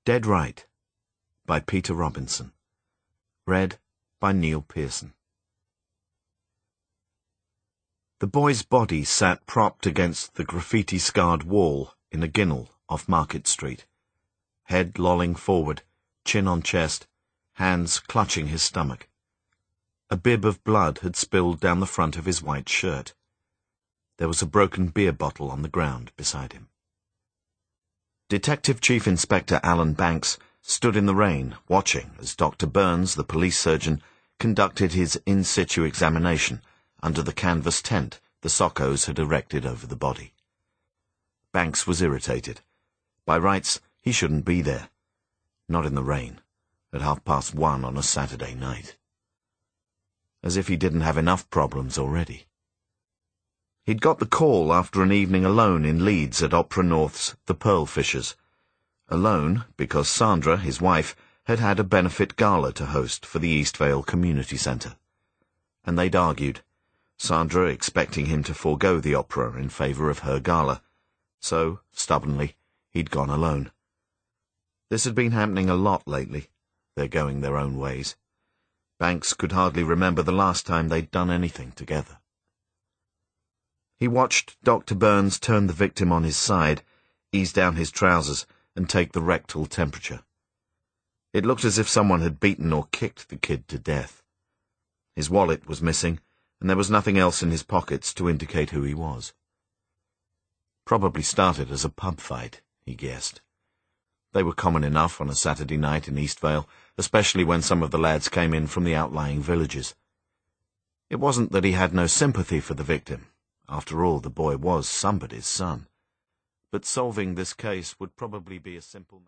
Dead Right by Peter Robinson. Read by Neil Pearson. The boy's body sat propped against the graffiti-scarred wall in a ginnel off Market Street, head lolling forward, chin on chest, hands clutching his stomach. A bib of blood had spilled down the front of his white shirt. There was a broken beer bottle on the ground beside him. Detective Chief Inspector Alan Banks stood in the rain, watching as Dr. Burns, the police surgeon, conducted his in-situ examination under the canvas tent the Sockos had erected over the body. Banks was irritated. By rights, he shouldn't be there. Not in the rain, at 1:30 on a Saturday night. As if he didn't have enough problems already. He'd got the call after an evening alone in Leeds at Opera North's The Pearl Fishers. Alone because Sandra, his wife, had had a benefit gala to host for the Eastvale Community Centre. And they'd argued, Sandra expecting him to forego the opera in favour of her gala. So, stubbornly, he'd gone alone. This had been happening a lot lately, their going their own ways. Banks could hardly remember the last time they'd done anything together. He watched Dr. Burns turn the victim on his side, ease down his trousers, and take the rectal temperature. It looked as if someone had beaten or kicked the kid to death. His wallet was missing, and there was nothing else in his pockets to indicate who he was. Probably started as a pub fight, he guessed. They were common enough on a Saturday night in Eastvale, especially when some of the lads came in from the outlying villages. It wasn't that he had no sympathy for the victim. After all, the boy was somebody's son. But solving this case would probably be a simple matter.